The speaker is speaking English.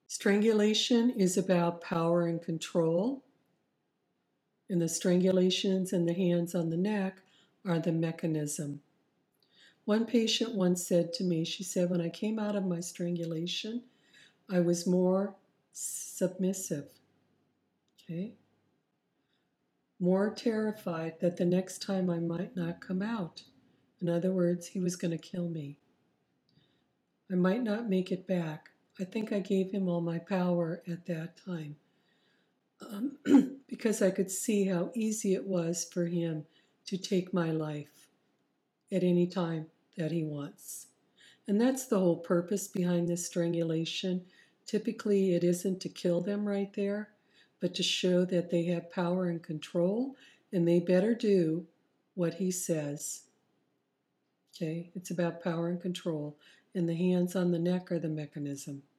Strangulation is about power and control, and the strangulations and the hands on the neck are the mechanism. One patient once said to me, she said, when I came out of my strangulation, I was more submissive, okay? More terrified that the next time I might not come out. In other words, he was going to kill me. I might not make it back. I think I gave him all my power at that time because I could see how easy it was for him to take my life at any time that he wants. And that's the whole purpose behind this strangulation. Typically, it isn't to kill them right there, but to show that they have power and control, and they better do what he says. Okay, it's about power and control, and the hands on the neck are the mechanism.